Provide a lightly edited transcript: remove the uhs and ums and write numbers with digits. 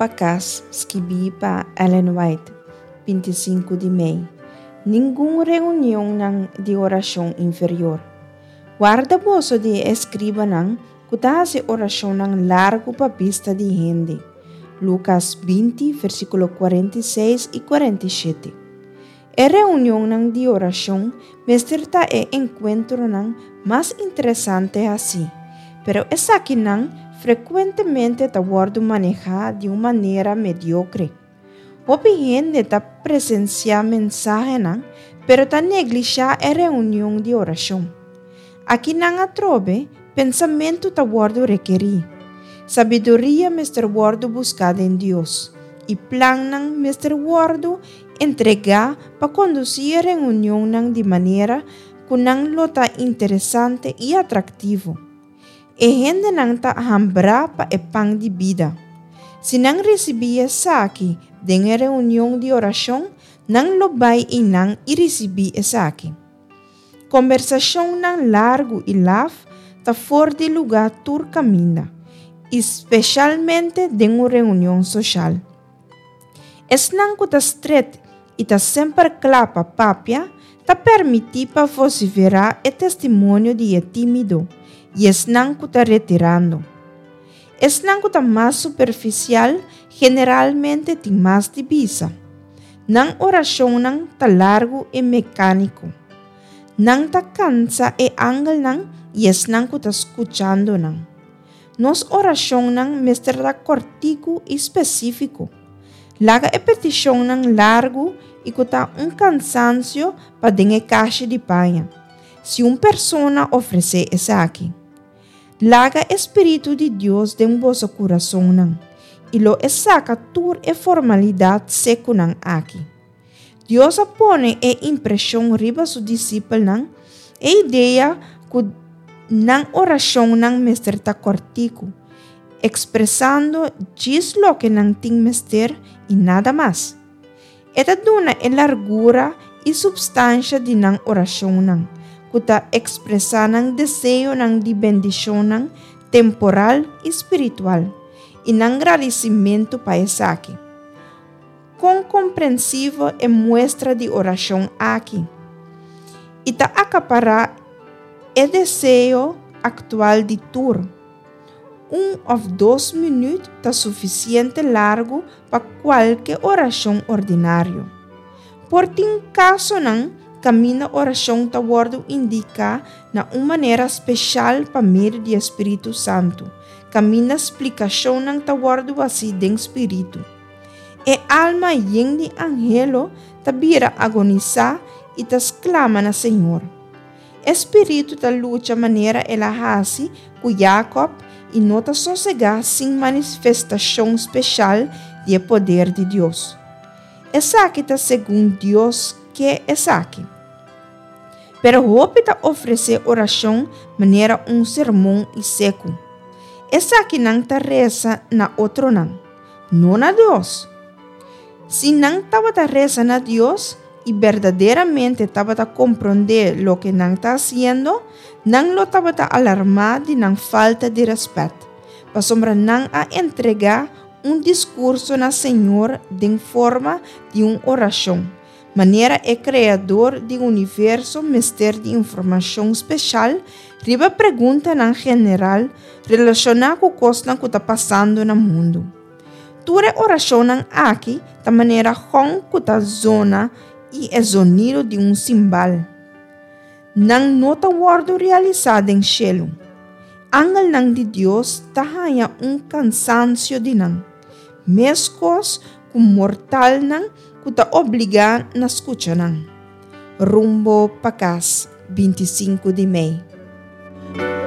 Pacas, escrevi para Ellen White, 25 de maio. Nenhuma reunião de oração inferior. Guarda bolso de escriba nang kutase oração nang largo para vista de gente. Lucas 20, versículo 46 e 47. A reunião nang de oração mesterta é encontro nang mais interessante assim, pero essa aqui nang frequentemente está guardo manejar de uma maneira mediocre. Houve gente está presenciar mensagem nang, pero está negligenciar a reunião de oração. Aqui nang a trobe, pensamento está guardo requerir. Sabedoria mestre guardo buscada em Deus. E plan nang mestre guardo entregar para conduzir a reunião nang de maneira que nang lota interessante e atrativo. E gente nang ta hambra pa e pão de vida. Se nang recebia aqui de uma reunião de oração, nang lobay e nang e recebi aqui. Conversação nang largo e laf ta fora de lugar tur caminha, especialmente de uma reunião social. Es nang ku ta stret e ta sempre clapa papia, ta permitir para vociferar o testemunho de tímido. E es nang ku ta retirando. Es nang ku ta mais superficial, generalmente tem mais divisa. Nang oração nang ta largo e mecânico. Nang ta cansa e angle nang, e es nang ku ta escuchando nang. Nos oração nang mestra cortico e específico. Laga e petição nang largo e ku ta cansancio pa dengue caixa de panha. Se persona oferecer essa aqui. Laga Espírito de Deus de vosso coração nang, e lo saca tur e formalidade seco nang aqui. Deus apone e impressão riba su discípulo nang, e ideia que nang oração nang mestre ta cortico, expressando diz lo que nang ting mestre e nada mais. Eta duna e largura e substância de nang oração nang, kuta expressar nang desejo nang de bendição nang temporal e espiritual e nang agradecimento para essa aqui. Com compreensivo e muestra de oração aqui. E ta acaparar o desejo actual de tur. 1 ou 2 minutos tá suficiente largo para qualquer oração ordinário. Por tem caso nang caminho oração ta guardo indica na uma maneira especial para meio do Espírito Santo. Caminho explicação nang ta guardo assim de Espírito. E alma yen de angelo ta bira agonizar e ta exclama na Senhor. Espírito ta luta maneira ela hasi com Jacob e não ta sossegar sem manifestação especial de poder de Deus. Essa aqui ta segundo Deus que essa aqui. Pero hope ta oferecer oração maneira sermão e seco. Essa aqui não ta reza na outro não na Deus. Se não tava ta reza na Deus e verdadeiramente tava ta compreender lo que não ta haciendo, não lo tava ta alarmar de não falta de respeito. Para sombra não a entregar discurso na Senhor de forma de oração. Maneira é criador do universo, mestre de informação especial, riba pergunta na general relacionada com coisas que está passando no mundo. Tura oração aqui, da maneira com que está zona e é sonido de cimbal. Nang nota guardo realizado em cielo. Angel nang de Deus tahaya cansancio de nang. Mescos com mortal nang que está obrigado na escuta nang. Rumbo Pacas, 25 de maio.